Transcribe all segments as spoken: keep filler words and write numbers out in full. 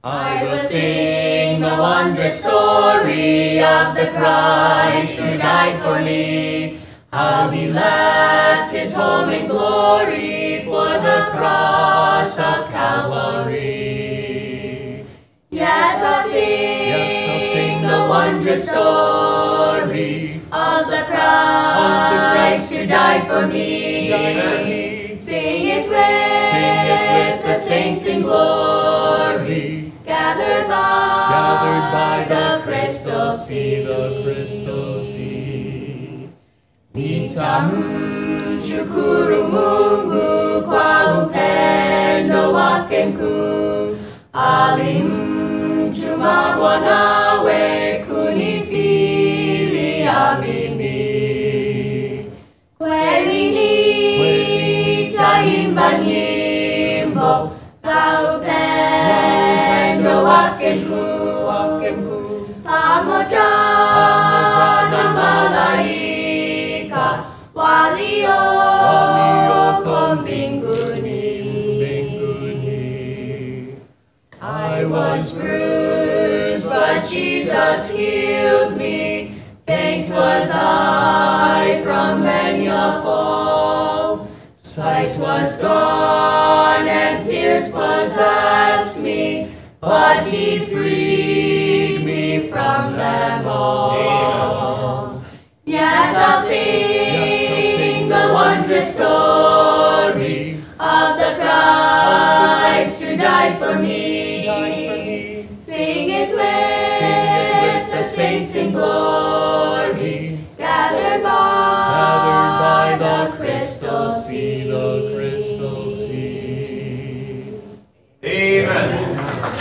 I will sing the wondrous story of the Christ who died for me, how he left his home in glory for the cross of Calvary. Yes, I'll sing, yes, I'll sing the wondrous story of the Christ who died for me. Died for me. Sing it with, Sing it with the saints in glory, gathered by, gathered by the crystal sea. The crystal sea. Nitam shukuru Mungu kwa upendo wake mkuu, alimtuma mwanawe kunifilia mimi. Kweli nitaimba nyimbo za upendo wake mkuu, pamoja na malaika walioko mbinguni. I was bruised, but Jesus healed me. Faint was I from many a fall. Sight was gone and fears possessed me, but he freed me from them all. Yes, I'll sing, Yes, I'll sing the wondrous story of the Christ who died for me. Sing it with, Sing it with the saints in glory, gathered by, Gathered by the the crystal sea. The crystal sea. Amen.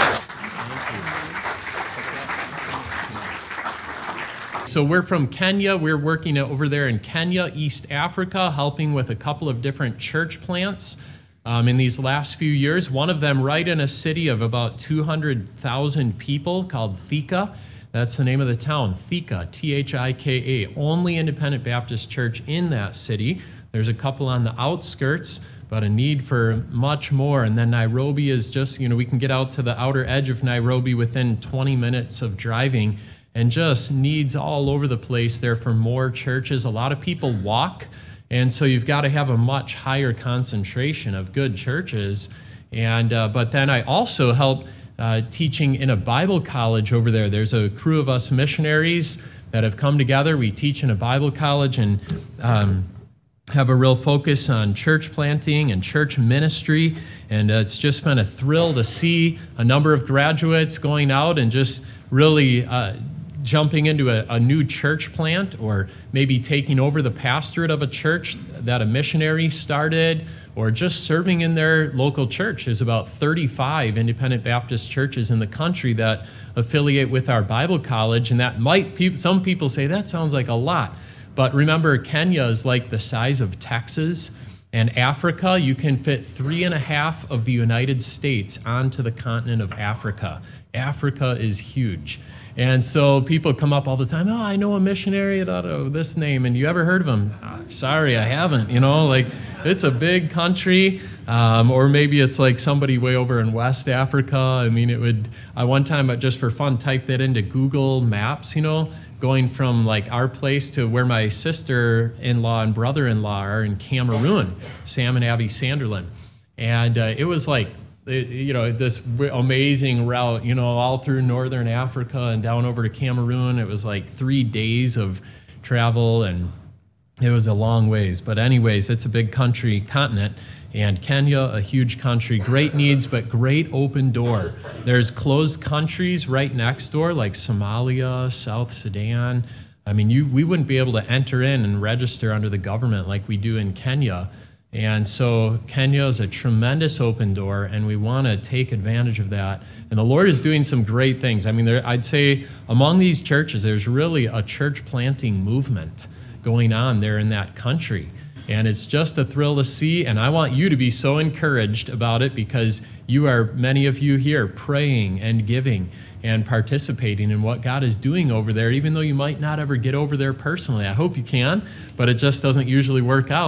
So we're from Kenya. We're working over there in Kenya, East Africa, helping with a couple of different church plants um, in these last few years. One of them right in a city of about two hundred thousand people called Thika. That's the name of the town, Thika, T H I K A, only independent Baptist church in that city. There's a couple on the outskirts, but a need for much more. And then Nairobi is just, you know, we can get out to the outer edge of Nairobi within twenty minutes of driving, and just needs all over the place there for more churches. A lot of people walk, and so you've got to have a much higher concentration of good churches. And uh, but then I also help uh, teaching in a Bible college over there. There's a crew of us missionaries that have come together. We teach in a Bible college and um, have a real focus on church planting and church ministry. And uh, it's just been a thrill to see a number of graduates going out and just really uh, jumping into a, a new church plant, or maybe taking over the pastorate of a church that a missionary started, or just serving in their local church. There's about thirty-five independent Baptist churches in the country that affiliate with our Bible college, and that might, some people say that sounds like a lot. But remember, Kenya is like the size of Texas, and Africa, you can fit three and a half of the United States onto the continent of Africa. Africa is huge. And so people come up all the time, oh, I know a missionary out of this name, and you ever heard of him? Oh, sorry, I haven't, you know, like it's a big country, um, or maybe it's like somebody way over in West Africa. I mean, it would, I one time, just for fun, type that into Google Maps, you know, going from like our place to where my sister-in-law and brother-in-law are in Cameroon, Sam and Abby Sanderlin. And uh, it was like, you know, this amazing route, you know, all through northern Africa and down over to Cameroon. It was like three days of travel, and it was a long ways. But anyways, it's a big country, continent, and Kenya, a huge country, great needs, but great open door. There's closed countries right next door, like Somalia, South Sudan. I mean, you we wouldn't be able to enter in and register under the government like we do in Kenya. And so Kenya is a tremendous open door, and we want to take advantage of that. And the Lord is doing some great things. I mean, there, I'd say among these churches, there's really a church planting movement going on there in that country. And it's just a thrill to see, and I want you to be so encouraged about it, because you are, many of you here, praying and giving and participating in what God is doing over there, even though you might not ever get over there personally. I hope you can, but it just doesn't usually work out.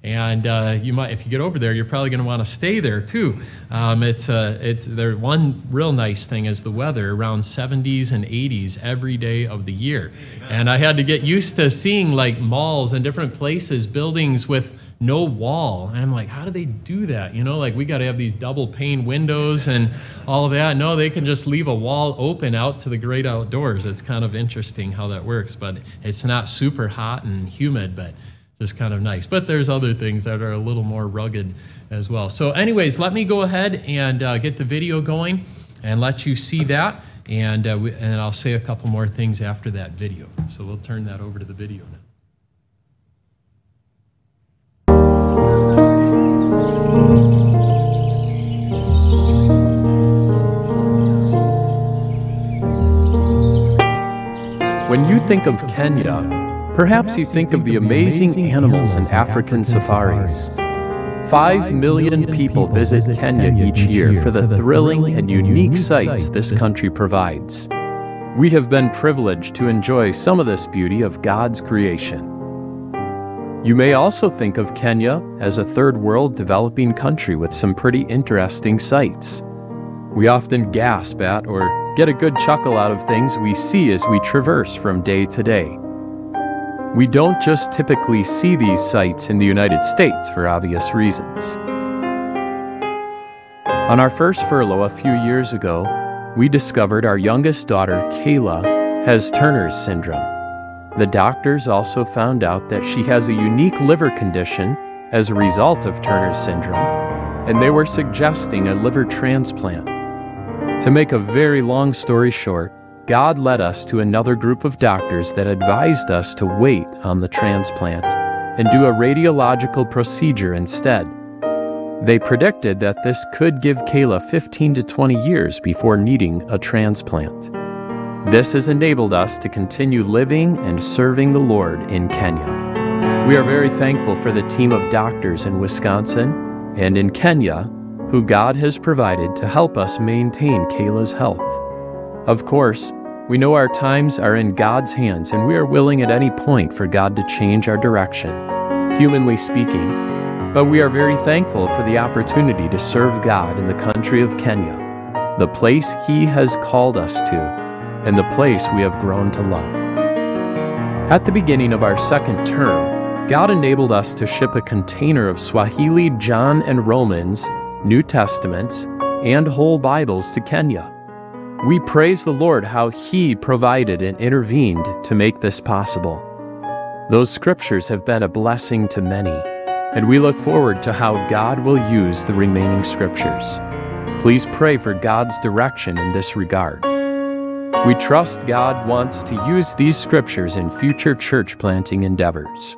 And uh, you might, if you get over there, you're probably going to want to stay there too. Um, it's uh, it's there. One real nice thing is the weather, around seventies and eighties every day of the year. And I had to get used to seeing like malls and different places, buildings with no wall. And I'm like, how do they do that? You know, like we got to have these double pane windows and all of that. No, they can just leave a wall open out to the great outdoors. It's kind of interesting how that works, but it's not super hot and humid, but just kind of nice. But there's other things that are a little more rugged as well. So anyways, let me go ahead and uh, get the video going and let you see that. And, uh, we, and I'll say a couple more things after that video. So we'll turn that over to the video now. When you think of Kenya, perhaps you think of the amazing animals in African safaris. Five million people visit Kenya each year for the thrilling and unique sights this country provides. We have been privileged to enjoy some of this beauty of God's creation. You may also think of Kenya as a third world developing country with some pretty interesting sights. We often gasp at or get a good chuckle out of things we see as we traverse from day to day. We don't just typically see these sights in the United States for obvious reasons. On our first furlough a few years ago, we discovered our youngest daughter, Kayla, has Turner's syndrome. The doctors also found out that she has a unique liver condition as a result of Turner's syndrome, and they were suggesting a liver transplant. To make a very long story short, God led us to another group of doctors that advised us to wait on the transplant and do a radiological procedure instead. They predicted that this could give Kayla fifteen to twenty years before needing a transplant. This has enabled us to continue living and serving the Lord in Kenya. We are very thankful for the team of doctors in Wisconsin and in Kenya who God has provided to help us maintain Kayla's health. Of course, we know our times are in God's hands and we are willing at any point for God to change our direction, humanly speaking, but we are very thankful for the opportunity to serve God in the country of Kenya, the place He has called us to, and the place we have grown to love. At the beginning of our second term, God enabled us to ship a container of Swahili, John, and Romans, New Testaments, and whole Bibles to Kenya. We praise the Lord how He provided and intervened to make this possible. Those scriptures have been a blessing to many, and we look forward to how God will use the remaining scriptures. Please pray for God's direction in this regard. We trust God wants to use these scriptures in future church planting endeavors.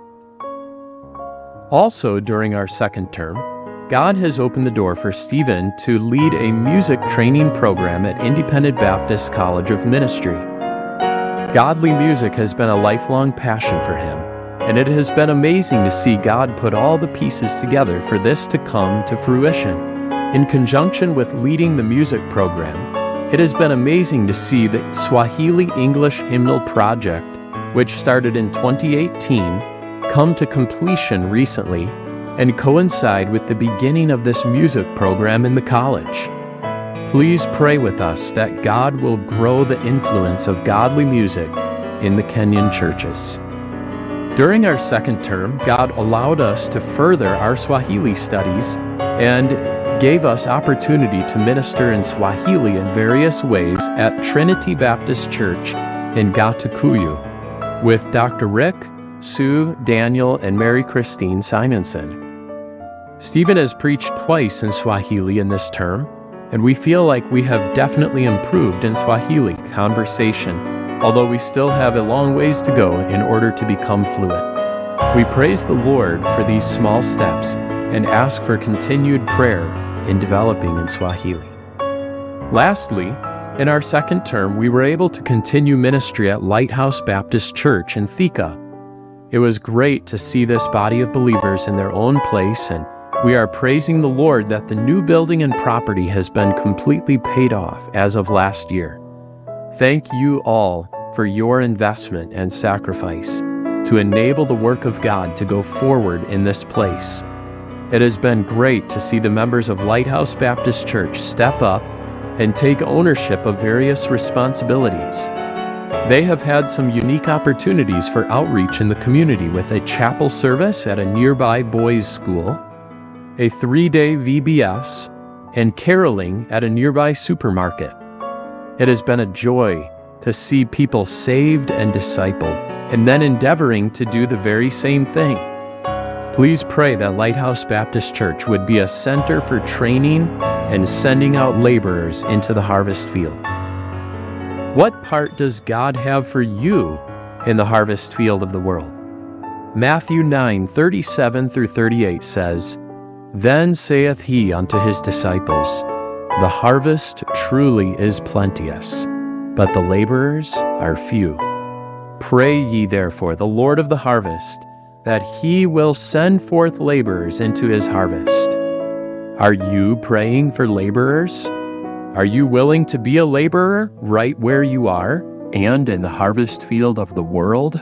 Also, during our second term, God has opened the door for Stephen to lead a music training program at Independent Baptist College of Ministry. Godly music has been a lifelong passion for him, and it has been amazing to see God put all the pieces together for this to come to fruition. In conjunction with leading the music program, it has been amazing to see the Swahili English Hymnal Project, which started in twenty eighteen, come to completion recently and coincide with the beginning of this music program in the college. Please pray with us that God will grow the influence of godly music in the Kenyan churches. During our second term, God allowed us to further our Swahili studies and gave us opportunity to minister in Swahili in various ways at Trinity Baptist Church in Gatukuyu with Doctor Rick, Sue, Daniel, and Mary Christine Simonson. Stephen has preached twice in Swahili in this term, and we feel like we have definitely improved in Swahili conversation, although we still have a long ways to go in order to become fluent. We praise the Lord for these small steps and ask for continued prayer in developing in Swahili. Lastly, in our second term, we were able to continue ministry at Lighthouse Baptist Church in Thika. It was great to see this body of believers in their own place, and we are praising the Lord that the new building and property has been completely paid off as of last year. Thank you all for your investment and sacrifice. to enable the work of God to go forward in this place. It has been great to see the members of Lighthouse Baptist Church step up and take ownership of various responsibilities. They have had some unique opportunities for outreach in the community with a chapel service at a nearby boys' school, a three-day V B S, and caroling at a nearby supermarket. It has been a joy to see people saved and discipled, and then endeavoring to do the very same thing. Please pray that Lighthouse Baptist Church would be a center for training and sending out laborers into the harvest field. What part does God have for you in the harvest field of the world? Matthew nine, thirty-seven through thirty-eight says, "Then saith he unto his disciples, The harvest truly is plenteous, but the laborers are few. Pray ye therefore the Lord of the harvest, that he will send forth laborers into his harvest." Are you praying for laborers? Are you willing to be a laborer right where you are and in the harvest field of the world?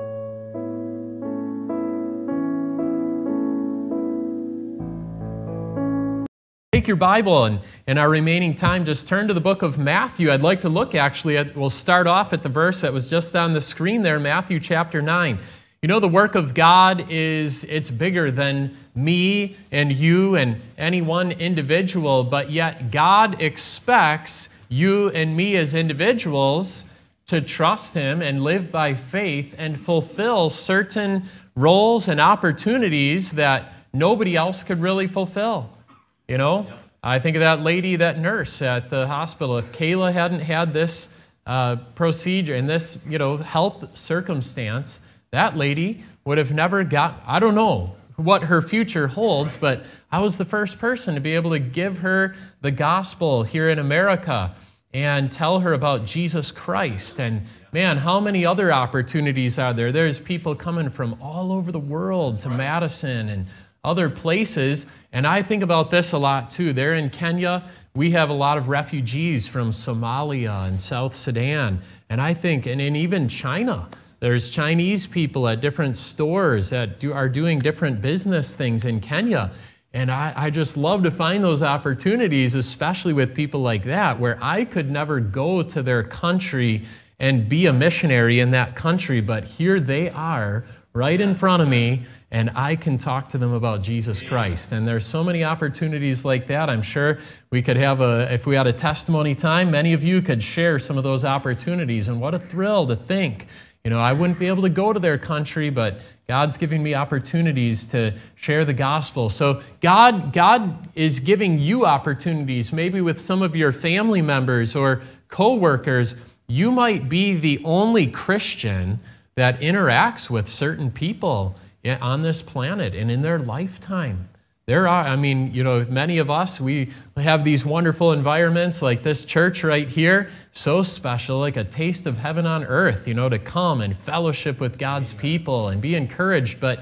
Take your Bible and in our remaining time, just turn to the book of Matthew. I'd like to look actually at, we'll start off at the verse that was just on the screen there, Matthew chapter nine. You know, the work of God is, it's bigger than me and you and any one individual, but yet God expects you and me as individuals to trust Him and live by faith and fulfill certain roles and opportunities that nobody else could really fulfill. You know, I think of that lady, that nurse at the hospital. If Kayla hadn't had this uh, procedure and this, you know, health circumstance, that lady would have never got, I don't know what her future holds, but I was the first person to be able to give her the gospel here in America and tell her about Jesus Christ. And man, how many other opportunities are there? There's people coming from all over the world to Madison and other places. And I think about this a lot too. There in Kenya, we have a lot of refugees from Somalia and South Sudan. And I think, and in even China, there's Chinese people at different stores that do, are doing different business things in Kenya. And I, I just love to find those opportunities, especially with people like that, where I could never go to their country and be a missionary in that country, but here they are right in front of me, and I can talk to them about Jesus Christ. And there's so many opportunities like that. I'm sure we could have a, if we had a testimony time, many of you could share some of those opportunities. And what a thrill to think, you know, I wouldn't be able to go to their country, but God's giving me opportunities to share the gospel. So God, God is giving you opportunities, maybe with some of your family members or co-workers. You might be the only Christian that interacts with certain people on this planet and in their lifetime. There are, I mean, you know, many of us, we have these wonderful environments like this church right here, so special, like a taste of heaven on earth, you know, to come and fellowship with God's people and be encouraged. But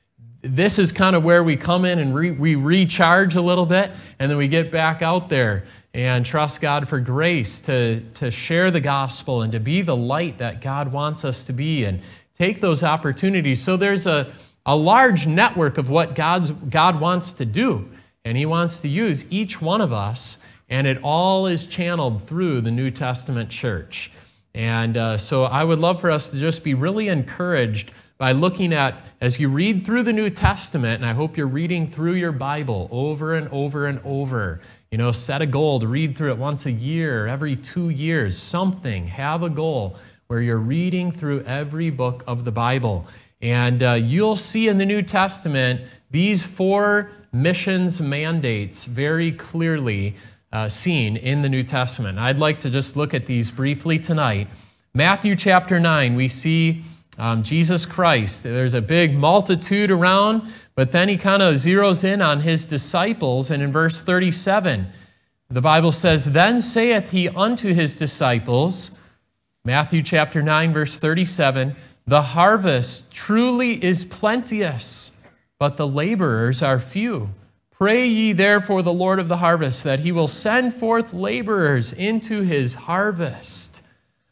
this is kind of where we come in and re, we recharge a little bit, and then we get back out there and trust God for grace to, to share the gospel and to be the light that God wants us to be and take those opportunities. So there's a A large network of what God's, God wants to do, and He wants to use each one of us, and it all is channeled through the New Testament church. And uh, so I would love for us to just be really encouraged by looking at, as you read through the New Testament, and I hope you're reading through your Bible over and over and over, you know, set a goal to read through it once a year, every two years, something, have a goal where you're reading through every book of the Bible. And uh, you'll see in the New Testament these four missions mandates very clearly uh, seen in the New Testament. I'd like to just look at these briefly tonight. Matthew chapter nine, we see um, Jesus Christ. There's a big multitude around, but then He kind of zeroes in on His disciples. And in verse thirty-seven, the Bible says, "Then saith He unto His disciples," Matthew chapter nine, verse thirty-seven, "The harvest truly is plenteous, but the laborers are few. Pray ye therefore the Lord of the harvest, that He will send forth laborers into His harvest."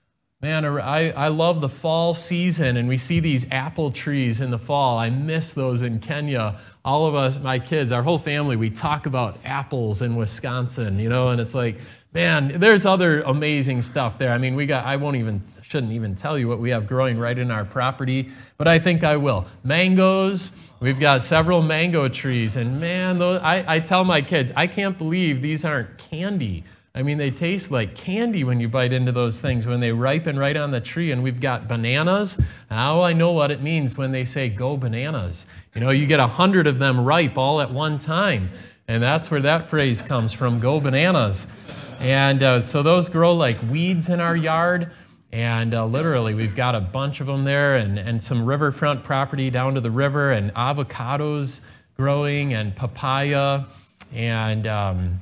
Man, I, I love the fall season, and we see these apple trees in the fall. I miss those in Kenya. All of us, my kids, our whole family, we talk about apples in Wisconsin, you know, and it's like, man, there's other amazing stuff there. I mean, we got, I won't even, shouldn't even tell you what we have growing right in our property, but I think I will. Mangoes, we've got several mango trees, and man, those, I, I tell my kids, I can't believe these aren't candy. I mean, they taste like candy when you bite into those things, when they ripen right on the tree. And we've got bananas. Now I know what it means when they say, go bananas. You know, you get a hundred of them ripe all at one time. And that's where that phrase comes from, go bananas. And uh, so those grow like weeds in our yard. And uh, literally, we've got a bunch of them there, and, and some riverfront property down to the river, and avocados growing, and papaya, and um,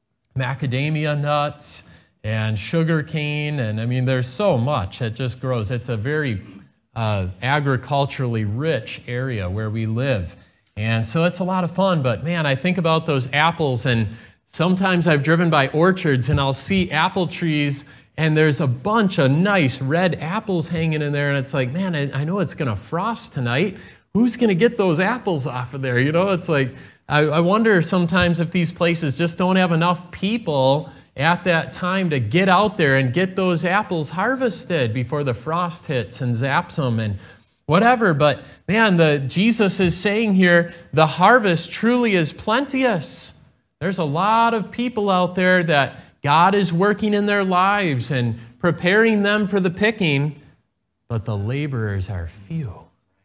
macadamia nuts, and sugar cane. And I mean, there's so much that just grows. It's a very uh, agriculturally rich area where we live. And so it's a lot of fun. But man, I think about those apples, and sometimes I've driven by orchards and I'll see apple trees, and there's a bunch of nice red apples hanging in there. And it's like, man, I, I know it's going to frost tonight. Who's going to get those apples off of there? You know, it's like, I, I wonder sometimes if these places just don't have enough people at that time to get out there and get those apples harvested before the frost hits and zaps them and whatever. But man, the Jesus is saying here, the harvest truly is plenteous. There's a lot of people out there that God is working in their lives and preparing them for the picking, but the laborers are few.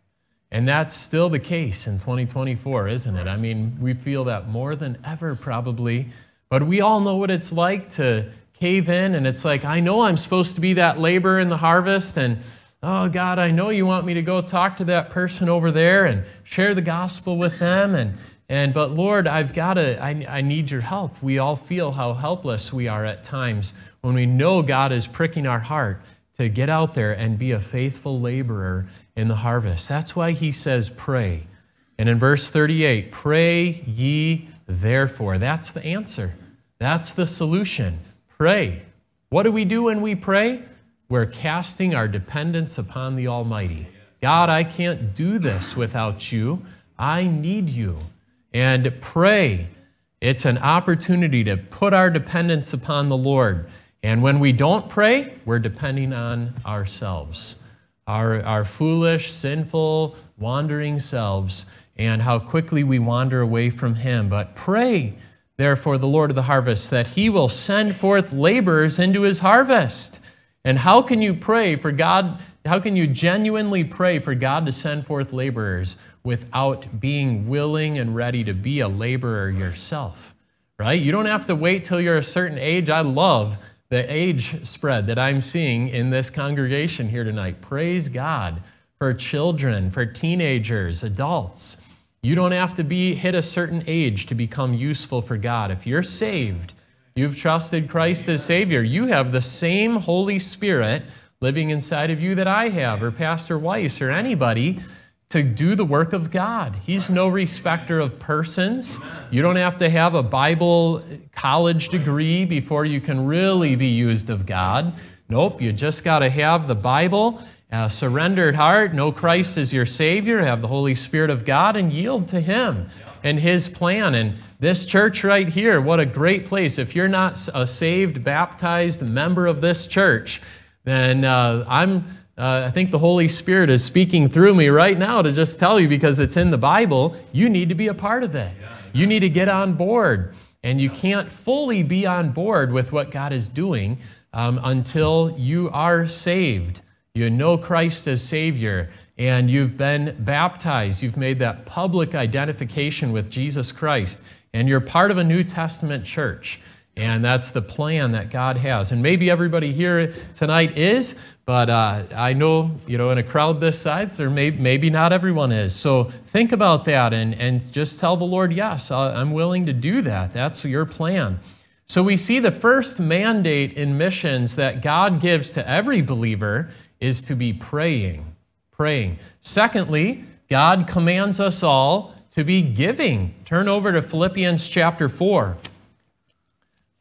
And that's still the case in twenty twenty-four, isn't it? I mean, we feel that more than ever probably, but we all know what it's like to cave in, and it's like, I know I'm supposed to be that laborer in the harvest, and oh God, I know you want me to go talk to that person over there and share the gospel with them, and and but Lord, I've got to, I, I need your help. We all feel how helpless we are at times when we know God is pricking our heart to get out there and be a faithful laborer in the harvest. That's why he says pray. And in verse thirty-eight, pray ye therefore. That's the answer. That's the solution. Pray. What do we do when we pray? We're casting our dependence upon the Almighty. God, I can't do this without you. I need you. And pray. It's an opportunity to put our dependence upon the Lord. And when we don't pray, we're depending on ourselves. Our, our foolish, sinful, wandering selves, and how quickly we wander away from Him. But pray, therefore, the Lord of the harvest, that He will send forth laborers into His harvest. And how can you pray for God, how can you genuinely pray for God to send forth laborers without being willing and ready to be a laborer yourself, right? You don't have to wait till you're a certain age. I love the age spread that I'm seeing in this congregation here tonight. Praise God for children, for teenagers, adults. You don't have to be hit a certain age to become useful for God. If you're saved, you've trusted Christ as Savior, you have the same Holy Spirit living inside of you that I have, or Pastor Weiss, or anybody, to do the work of God. He's no respecter of persons. You don't have to have a Bible college degree before you can really be used of God. Nope, you just got to have the Bible, a surrendered heart, know Christ as your Savior, have the Holy Spirit of God, and yield to Him and His plan. And this church right here, what a great place. If you're not a saved, baptized member of this church, then uh, I'm... Uh, I think the Holy Spirit is speaking through me right now to just tell you, because it's in the Bible, you need to be a part of it. You need to get on board. And you can't fully be on board with what God is doing um, until you are saved. You know Christ as Savior, and you've been baptized. You've made that public identification with Jesus Christ, and you're part of a New Testament church. And that's the plan that God has. And maybe everybody here tonight is, but uh, I know, you know, in a crowd this size, there may, maybe not everyone is. So think about that and, and just tell the Lord, yes, I'm willing to do that. That's your plan. So we see the first mandate in missions that God gives to every believer is to be praying. Praying. Secondly, God commands us all to be giving. Turn over to Philippians chapter four.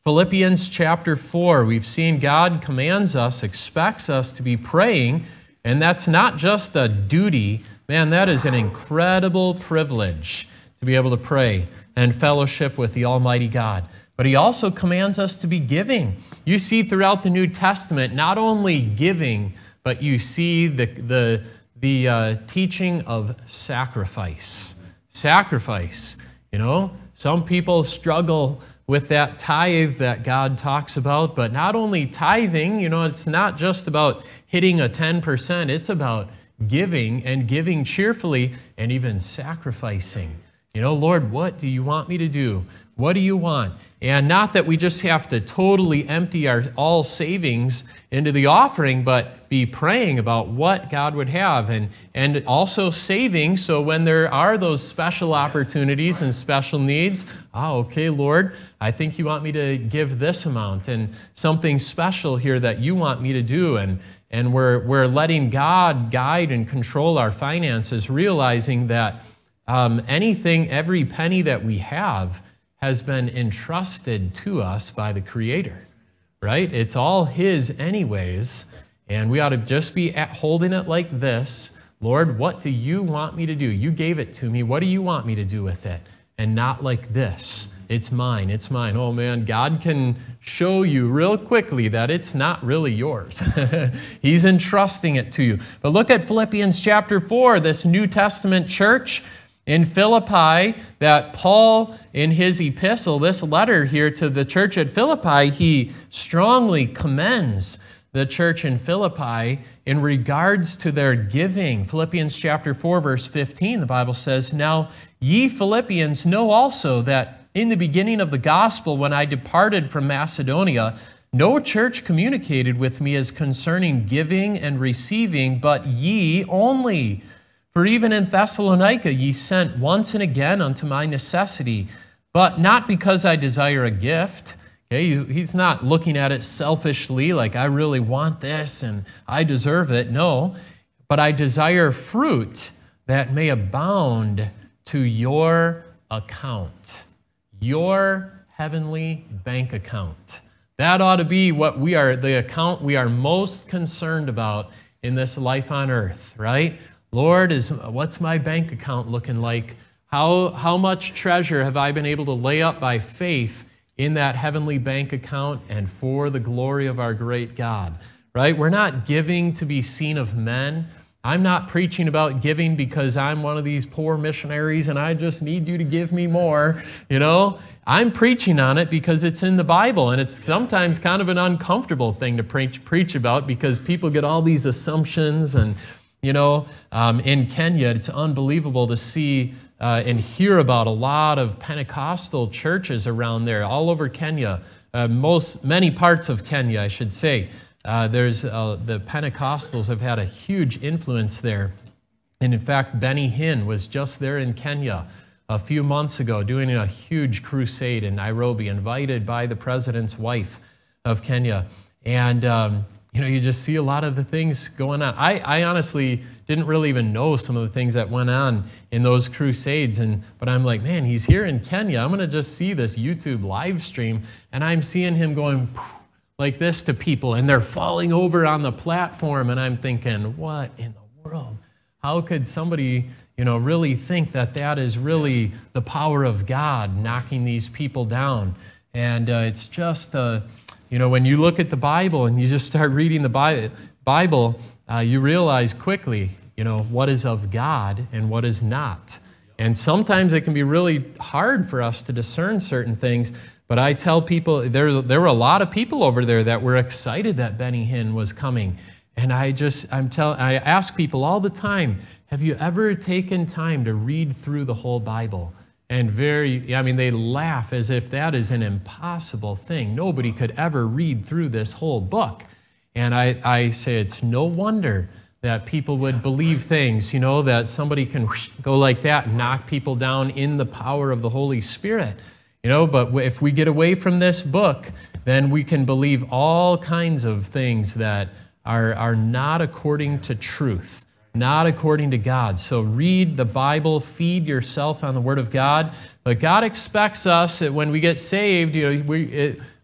Philippians chapter four, we've seen God commands us, expects us to be praying, and that's not just a duty. Man, that is an incredible privilege to be able to pray and fellowship with the Almighty God. But he also commands us to be giving. You see throughout the New Testament, not only giving, but you see the, the, the uh, teaching of sacrifice. Sacrifice, you know. Some people struggle with that tithe that God talks about, but not only tithing, you know, it's not just about hitting a ten percent, it's about giving and giving cheerfully and even sacrificing. You know, Lord, what do you want me to do? What do you want? And not that we just have to totally empty our all savings into the offering, but be praying about what God would have, and, and also saving, so when there are those special opportunities and special needs, oh, okay, Lord, I think you want me to give this amount, and something special here that you want me to do, and, and we're, we're letting God guide and control our finances, realizing that um, anything, every penny that we have has been entrusted to us by the Creator, right? It's all His anyways, and we ought to just be at holding it like this. Lord, what do you want me to do? You gave it to me. What do you want me to do with it? And not like this. It's mine. It's mine. Oh, man, God can show you real quickly that it's not really yours. He's entrusting it to you. But look at Philippians chapter four, this New Testament church in Philippi that Paul, in his epistle, this letter here to the church at Philippi, he strongly commends the church in Philippi in regards to their giving. Philippians chapter four, verse fifteen, the Bible says, "Now ye Philippians know also that in the beginning of the gospel, when I departed from Macedonia, no church communicated with me as concerning giving and receiving, but ye only. For even in Thessalonica ye sent once and again unto my necessity, but not because I desire a gift." Okay, he's not looking at it selfishly, like I really want this and I deserve it. No, but I desire fruit that may abound to your account, your heavenly bank account. That ought to be what we are, the account we are most concerned about in this life on earth, right? Lord, is what's my bank account looking like? How, how much treasure have I been able to lay up by faith in that heavenly bank account and for the glory of our great God, right? We're not giving to be seen of men. I'm not preaching about giving because I'm one of these poor missionaries and I just need you to give me more, you know? I'm preaching on it because it's in the Bible, and it's sometimes kind of an uncomfortable thing to preach, preach about because people get all these assumptions. And you know, um, in Kenya, it's unbelievable to see uh, and hear about a lot of Pentecostal churches around there, all over Kenya, uh, most many parts of Kenya, I should say. Uh, there's uh, the Pentecostals have had a huge influence there, and in fact, Benny Hinn was just there in Kenya a few months ago, doing a huge crusade in Nairobi, invited by the president's wife of Kenya, and. Um, You know, you just see a lot of the things going on. I, I honestly didn't really even know some of the things that went on in those crusades. And but I'm like, man, he's here in Kenya. I'm going to just see this YouTube live stream. And I'm seeing him going like this to people. And they're falling over on the platform. And I'm thinking, what in the world? How could somebody, you know, really think that that is really the power of God knocking these people down? And uh, it's just... Uh, You know, when you look at the Bible and you just start reading the Bible, uh, you realize quickly, you know, what is of God and what is not. And sometimes it can be really hard for us to discern certain things. But I tell people, there, there were a lot of people over there that were excited that Benny Hinn was coming. And I just, I'm tell, I ask people all the time, have you ever taken time to read through the whole Bible? And very, I mean, they laugh as if that is an impossible thing. Nobody could ever read through this whole book. And I, I say it's no wonder that people would believe things, you know, that somebody can go like that and knock people down in the power of the Holy Spirit. You know, but if we get away from this book, then we can believe all kinds of things that are, are not according to truth. Not according to God. So read the Bible, feed yourself on the Word of God. But God expects us that when we get saved, you know, we, it,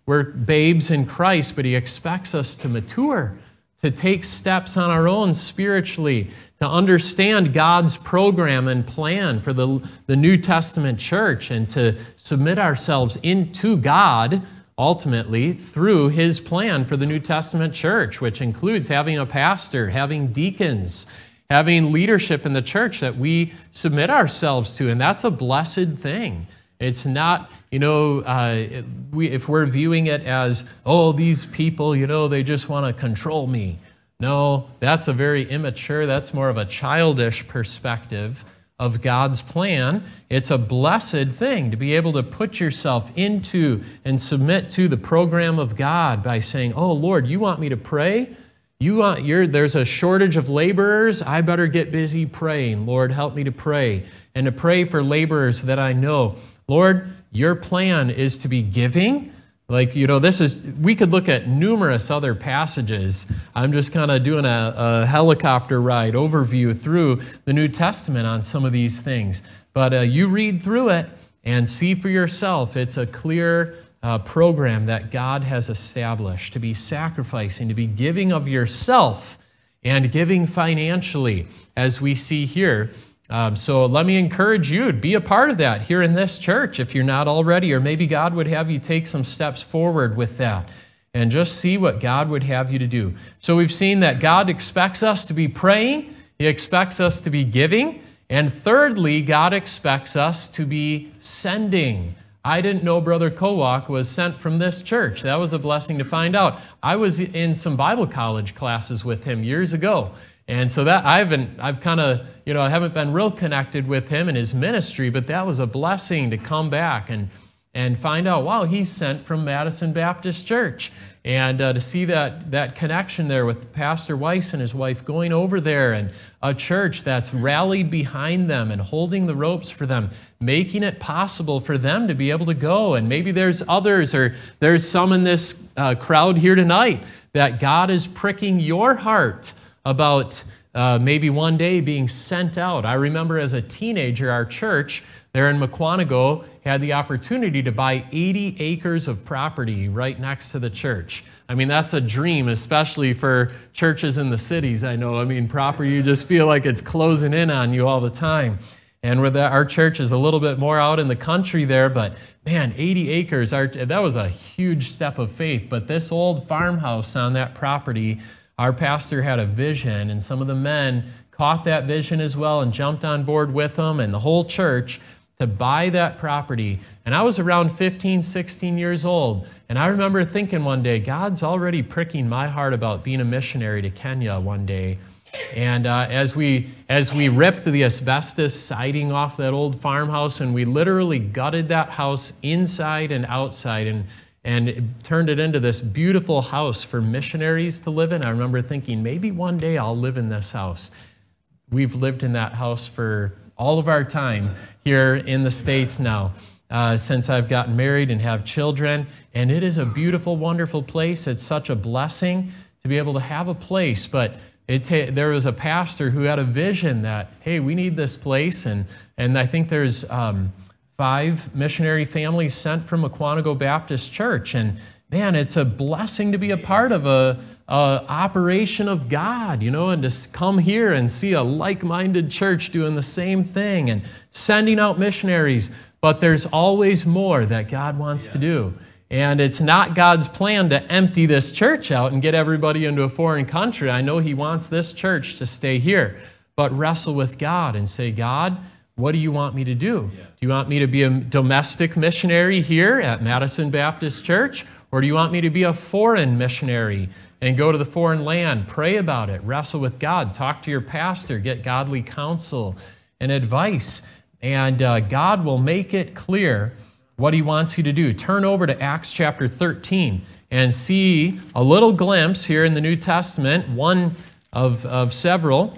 we're babes in Christ, but he expects us to mature, to take steps on our own spiritually, to understand God's program and plan for the, the New Testament church, and to submit ourselves into God ultimately through his plan for the New Testament church, which includes having a pastor, having deacons, having leadership in the church that we submit ourselves to. And that's a blessed thing. It's not, you know, uh, we, if we're viewing it as, oh, these people, you know, they just want to control me. No, that's a very immature, that's more of a childish perspective of God's plan. It's a blessed thing to be able to put yourself into and submit to the program of God by saying, oh, Lord, you want me to pray? You want, you're, there's a shortage of laborers. I better get busy praying. Lord, help me to pray. And to pray for laborers that I know. Lord, your plan is to be giving. Like, you know, this is, we could look at numerous other passages. I'm just kind of doing a, a helicopter ride overview through the New Testament on some of these things. But uh, you read through it and see for yourself. It's a clear uh, program that God has established to be sacrificing, to be giving of yourself and giving financially, as we see here. Um, so let me encourage you to be a part of that here in this church if you're not already, or maybe God would have you take some steps forward with that and just see what God would have you to do. So we've seen that God expects us to be praying, he expects us to be giving, and thirdly, God expects us to be sending. I didn't know Brother Kowak was sent from this church. That was a blessing to find out. I was in some Bible college classes with him years ago. And so that I haven't, I've kind of, you know, I haven't been real connected with him and his ministry, but that was a blessing to come back and, and find out, wow, he's sent from Madison Baptist Church. And uh, to see that, that connection there with Pastor Weiss and his wife going over there, and a church that's rallied behind them and holding the ropes for them, making it possible for them to be able to go. And maybe there's others, or there's some in this uh, crowd here tonight that God is pricking your heart about uh, maybe one day being sent out. I remember as a teenager, our church there in Mukwonago had the opportunity to buy eighty acres of property right next to the church. I mean, that's a dream, especially for churches in the cities, I know. I mean, property, you just feel like it's closing in on you all the time. And where the, our church is a little bit more out in the country there, but man, eighty acres, our, that was a huge step of faith. But this old farmhouse on that property, our pastor had a vision, and some of the men caught that vision as well and jumped on board with them and the whole church to buy that property. And I was around fifteen, sixteen years old, and I remember thinking one day, God's already pricking my heart about being a missionary to Kenya one day. And uh, as we as we ripped the asbestos siding off that old farmhouse, and we literally gutted that house inside and outside, and and it turned it into this beautiful house for missionaries to live in. I remember thinking, maybe one day I'll live in this house. We've lived in that house for all of our time here in the States now, uh, since I've gotten married and have children. And it is a beautiful, wonderful place. It's such a blessing to be able to have a place. But it ta- there was a pastor who had a vision that, hey, we need this place. And, and I think there's Um, five missionary families sent from Mukwonago Baptist Church. And man, it's a blessing to be a part of a, a operation of God, you know, and to come here and see a like-minded church doing the same thing and sending out missionaries. But there's always more that God wants yeah. to do. And it's not God's plan to empty this church out and get everybody into a foreign country. I know he wants this church to stay here, but wrestle with God and say, God, what do you want me to do? Yeah. Do you want me to be a domestic missionary here at Madison Baptist Church? Or do you want me to be a foreign missionary and go to the foreign land, pray about it, wrestle with God, talk to your pastor, get godly counsel and advice? And uh, God will make it clear what he wants you to do. Turn over to Acts chapter thirteen and see a little glimpse here in the New Testament, one of, of several,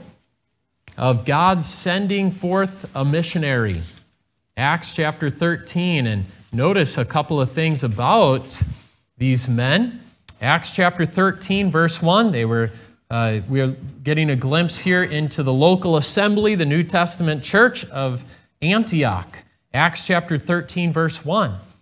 of God sending forth a missionary. Acts chapter thirteen, and notice a couple of things about these men. Acts chapter thirteen, verse one, they were, uh, we're getting a glimpse here into the local assembly, the New Testament church of Antioch. Acts chapter thirteen, verse one.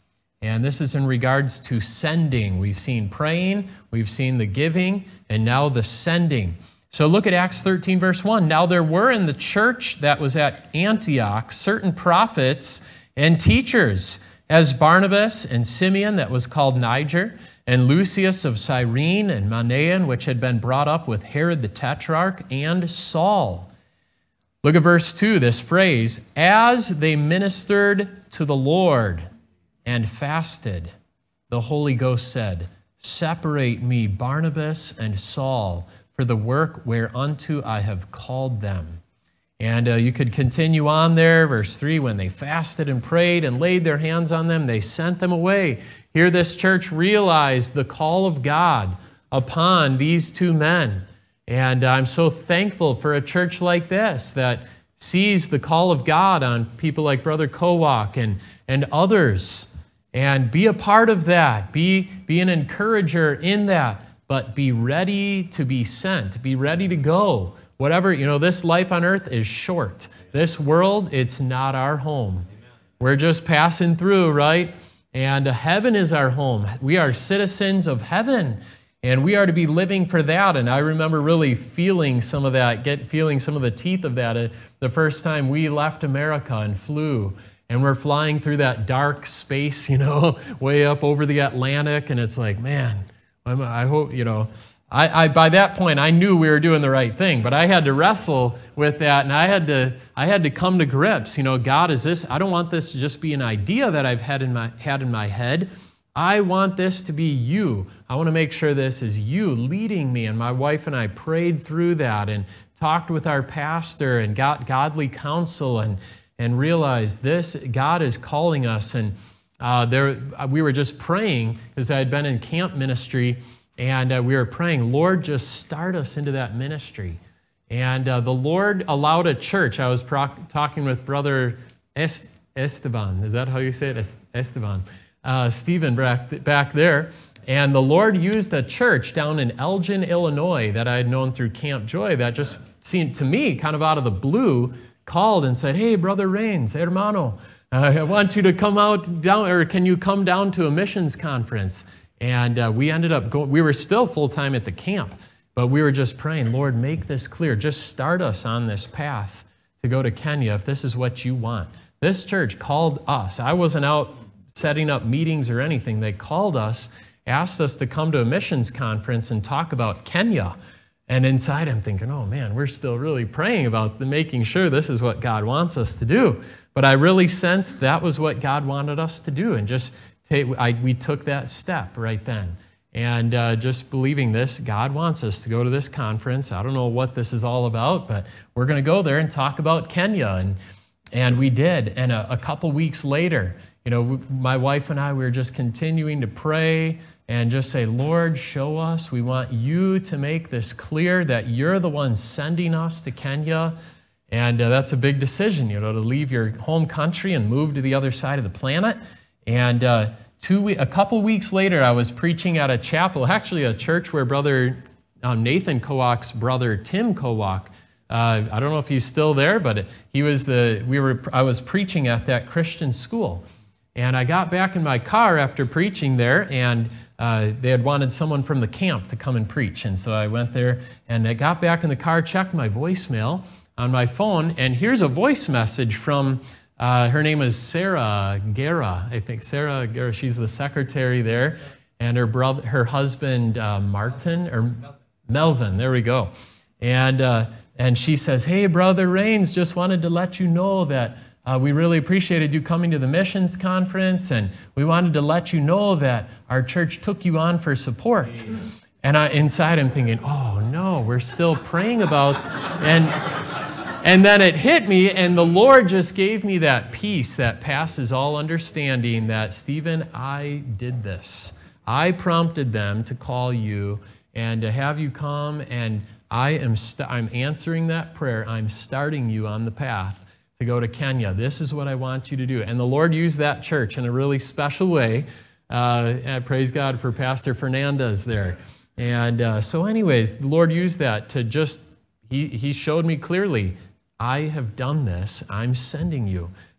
And this is in regards to sending. We've seen praying, we've seen the giving, and now the sending. So look at Acts thirteen, verse one. Now there were in the church that was at Antioch certain prophets and teachers, as Barnabas and Simeon, that was called Niger, and Lucius of Cyrene, and Manaen, which had been brought up with Herod the Tetrarch, and Saul. Look at verse two, this phrase, as they ministered to the Lord and fasted, the Holy Ghost said, separate me, Barnabas and Saul, for the work whereunto I have called them. And uh, you could continue on there, verse three, when they fasted and prayed and laid their hands on them, they sent them away. Here this church realized the call of God upon these two men. And I'm so thankful for a church like this that sees the call of God on people like Brother Kowak and, and others. And be a part of that. Be, be an encourager in that. But be ready to be sent. Be ready to go. Whatever, you know, this life on earth is short. This world, it's not our home. We're just passing through, right? And heaven is our home. We are citizens of heaven. And we are to be living for that. And I remember really feeling some of that, get feeling some of the teeth of that uh, the first time we left America and flew. And we're flying through that dark space, you know, way up over the Atlantic. And it's like, man, I'm, I hope, you know, I, I by that point, I knew we were doing the right thing. But I had to wrestle with that. And I had to I had to come to grips. You know, God, is this, I don't want this to just be an idea that I've had in my, had in my head. I want this to be you. I want to make sure this is you leading me. And my wife and I prayed through that and talked with our pastor and got godly counsel and, and realized this, God is calling us. And uh, there, we were just praying because I had been in camp ministry, and uh, we were praying, Lord, just start us into that ministry. And uh, the Lord allowed a church. I was pro- talking with Brother Est- Esteban. Is that how you say it? Est- Esteban. Uh, Stephen back, back there, and the Lord used a church down in Elgin, Illinois that I had known through Camp Joy that just seemed to me kind of out of the blue, called and said, hey, Brother Rains, hermano, uh, I want you to come out down, or can you come down to a missions conference? And uh, we ended up going, we were still full-time at the camp, but we were just praying, Lord, make this clear. Just start us on this path to go to Kenya if this is what you want. This church called us. I wasn't out setting up meetings or anything. They called us, asked us to come to a missions conference and talk about Kenya. And inside I'm thinking, oh man, we're still really praying about the, making sure this is what God wants us to do. But I really sensed that was what God wanted us to do. And just take, I, we took that step right then. And uh, just believing this, God wants us to go to this conference. I don't know what this is all about, but we're going to go there and talk about Kenya. And, and we did. And a, a couple weeks later, you know, my wife and I, we were just continuing to pray and just say, Lord, show us. We want you to make this clear that you're the one sending us to Kenya. And uh, that's a big decision, you know, to leave your home country and move to the other side of the planet. And uh, two we- a couple weeks later, I was preaching at a chapel, actually a church where Brother um, Nathan Kowak's brother, Tim Kowak, uh, I don't know if he's still there, but he was the, we were, I was preaching at that Christian school. And I got back in my car after preaching there, and uh, they had wanted someone from the camp to come and preach. And so I went there, and I got back in the car, checked my voicemail on my phone, and here's a voice message from, uh, her name is Sarah Guerra, I think. Sarah Guerra, she's the secretary there, and her brother, her husband, uh, Martin, or Melvin, there we go. And, uh, and she says, hey, Brother Rains, just wanted to let you know that Uh, we really appreciated you coming to the missions conference, and we wanted to let you know that our church took you on for support. And I, inside I'm thinking, oh no, we're still praying about, and and then it hit me, and the Lord just gave me that peace that passes all understanding that, Stephen, I did this. I prompted them to call you and to have you come, and I am st- I'm answering that prayer. I'm starting you on the path to go to Kenya. This is what I want you to do. And the Lord used that church in a really special way. Uh, and praise God for Pastor Fernandez there. And uh, so anyways, the Lord used that to just, he, he showed me clearly, I have done this. I'm sending you.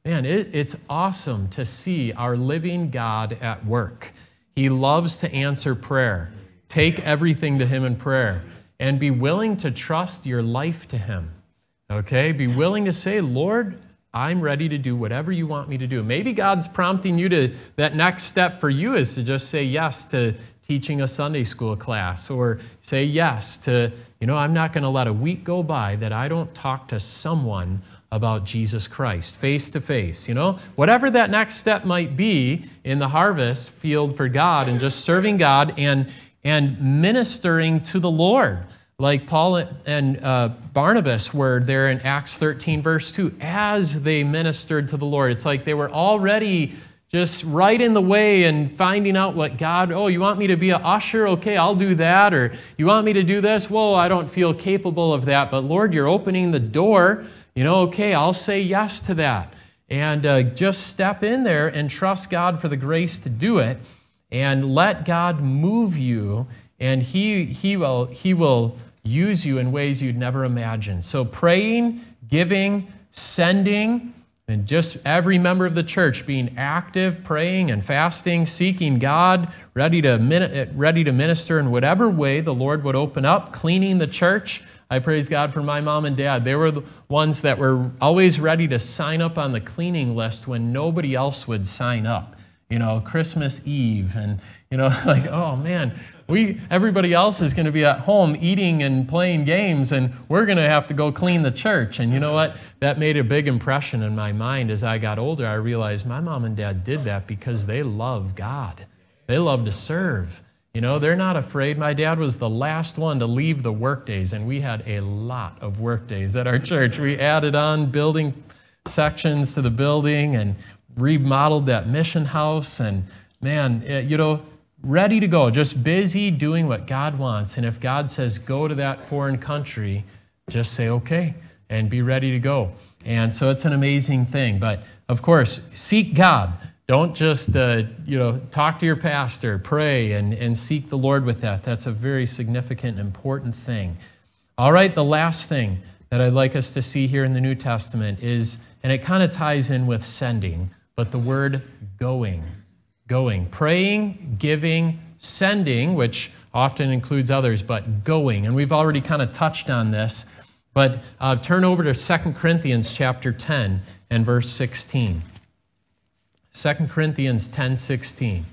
man, it, it's awesome to see our living God at work. He loves to answer prayer. Take everything to him in prayer and be willing to trust your life to him. Okay? Be willing to say, Lord, I'm ready to do whatever you want me to do. Maybe God's prompting you to, that next step for you is to just say yes to teaching a Sunday school class, or say yes to, you know, I'm not going to let a week go by that I don't talk to someone about Jesus Christ face to face. You know, whatever that next step might be in the harvest field for God, and just serving God and and ministering to the Lord, like Paul and uh, Barnabas were there in Acts thirteen, verse two, as they ministered to the Lord. It's like they were already just right in the way and finding out what God, oh, you want me to be an usher? Okay, I'll do that. Or you want me to do this? Well, I don't feel capable of that. But Lord, you're opening the door. You know, okay, I'll say yes to that. And uh, just step in there and trust God for the grace to do it, and let God move you, and He, he, will, he will use you in ways you'd never imagine. So praying, giving, sending, and just every member of the church being active, praying and fasting, seeking God, ready to, ready to minister in whatever way the Lord would open up, cleaning the church. I praise God for my mom and dad. They were the ones that were always ready to sign up on the cleaning list when nobody else would sign up. You know, Christmas Eve, and, you know, like, oh man, we everybody else is going to be at home eating and playing games, and we're going to have to go clean the church. And you know what? That made a big impression in my mind. As I got older, I realized my mom and dad did that because they love God. They love to serve. You know, they're not afraid. My dad was the last one to leave the work days, and we had a lot of work days at our church. We added on building sections to the building and remodeled that mission house, and man, you know, ready to go, just busy doing what God wants. And if God says go to that foreign country, just say okay and be ready to go. And so it's an amazing thing. But of course, seek God. Don't just uh, you know talk to your pastor, pray, and, and seek the Lord with that. That's a very significant, important thing. All right, the last thing that I'd like us to see here in the New Testament is, and it kind of ties in with sending, but the word going. Going. Praying, giving, sending, which often includes others, but going. And we've already kind of touched on this. But uh, turn over to Second Corinthians chapter ten and verse sixteen. Second Corinthians ten sixteen.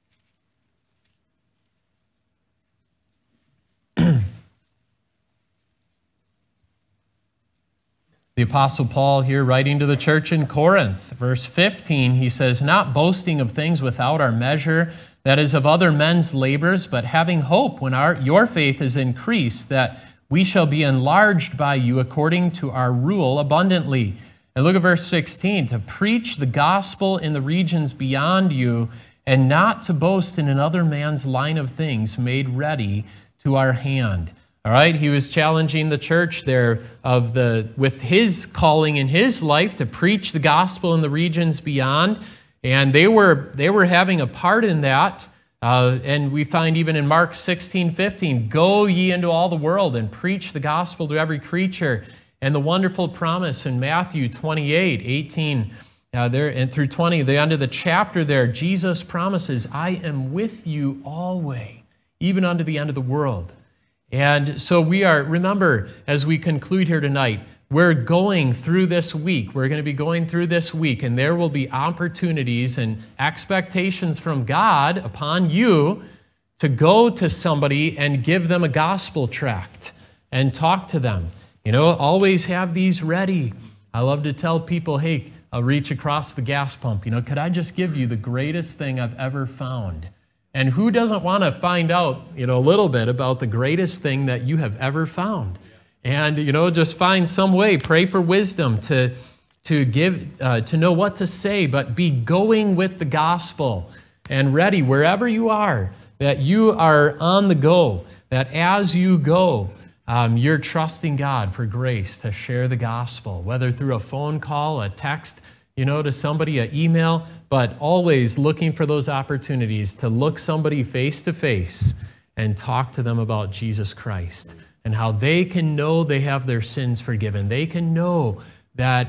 The Apostle Paul here writing to the church in Corinth, verse fifteen, he says, not boasting of things without our measure, that is of other men's labors, but having hope when our, your faith is increased, that we shall be enlarged by you according to our rule abundantly. And look at verse sixteen, to preach the gospel in the regions beyond you, and not to boast in another man's line of things made ready to our hand. All right, he was challenging the church there of the with his calling in his life to preach the gospel in the regions beyond, and they were they were having a part in that. Uh, and we find even in Mark sixteen fifteen, go ye into all the world and preach the gospel to every creature. And the wonderful promise in Matthew twenty-eight eighteen uh, there and through twenty, the end of the chapter there, Jesus promises, I am with you always, even unto the end of the world. And so we are, remember, as we conclude here tonight, we're going through this week. We're going to be going through this week, and there will be opportunities and expectations from God upon you to go to somebody and give them a gospel tract and talk to them. You know, always have these ready. I love to tell people, hey, I'll reach across the gas pump. You know, could I just give you the greatest thing I've ever found? And who doesn't want to find out, you know, a little bit about the greatest thing that you have ever found? And, you know, just find some way, pray for wisdom to, to give, uh, to know what to say, but be going with the gospel and ready wherever you are, that you are on the go, that as you go, um, you're trusting God for grace to share the gospel, whether through a phone call, a text, you know, to somebody, an email, but always looking for those opportunities to look somebody face to face and talk to them about Jesus Christ and how they can know they have their sins forgiven. They can know that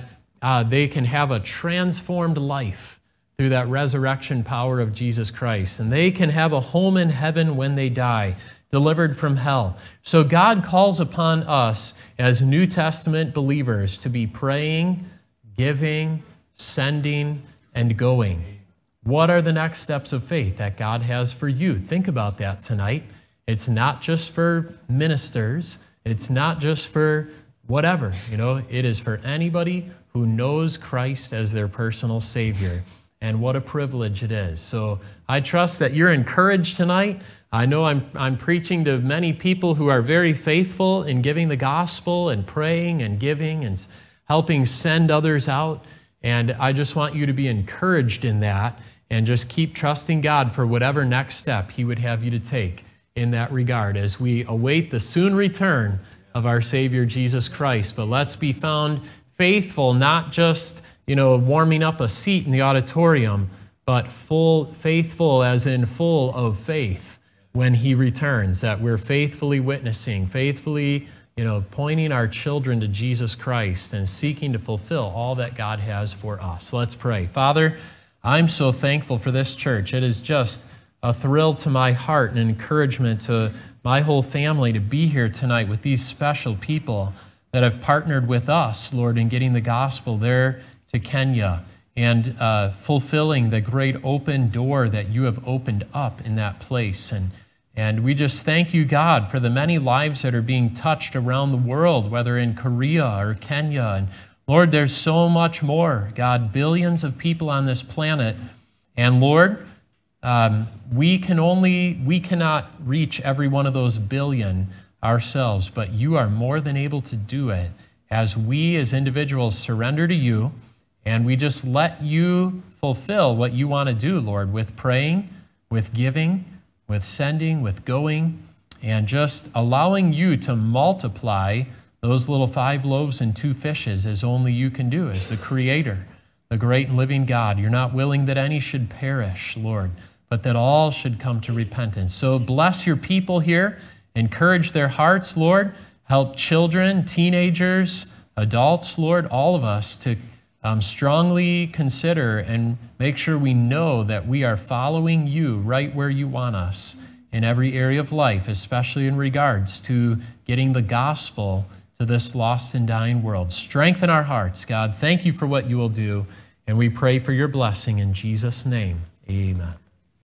uh, they can have a transformed life through that resurrection power of Jesus Christ. And they can have a home in heaven when they die, delivered from hell. So God calls upon us as New Testament believers to be praying, giving, sending, and going. What are the next steps of faith that God has for you? Think about that tonight. It's not just for ministers. It's not just for whatever. You know, it is for anybody who knows Christ as their personal Savior. And what a privilege it is. So I trust that you're encouraged tonight. I know I'm, I'm preaching to many people who are very faithful in giving the gospel and praying and giving and helping send others out. And I just want you to be encouraged in that and just keep trusting God for whatever next step He would have you to take in that regard as we await the soon return of our Savior Jesus Christ. But let's be found faithful, not just, you know, warming up a seat in the auditorium, but full, faithful as in full of faith when He returns, that we're faithfully witnessing, faithfully, you know, pointing our children to Jesus Christ and seeking to fulfill all that God has for us. Let's pray. Father, I'm so thankful for this church. It is just a thrill to my heart and encouragement to my whole family to be here tonight with these special people that have partnered with us, Lord, in getting the gospel there to Kenya and uh, fulfilling the great open door that you have opened up in that place. And, and we just thank you, God, for the many lives that are being touched around the world, whether in Korea or Kenya. And Lord, there's so much more, God, billions of people on this planet. And Lord, um, we can only, we cannot reach every one of those billion ourselves, but you are more than able to do it as we as individuals surrender to you and we just let you fulfill what you want to do, Lord, with praying, with giving, with sending, with going, and just allowing you to multiply those little five loaves and two fishes as only you can do as the Creator, the great and living God. You're not willing that any should perish, Lord, but that all should come to repentance. So bless your people here. Encourage their hearts, Lord. Help children, teenagers, adults, Lord, all of us to um, strongly consider and make sure we know that we are following you right where you want us in every area of life, especially in regards to getting the gospel to this lost and dying world. Strengthen our hearts, God. Thank you for what you will do, and we pray for your blessing in Jesus' name. Amen.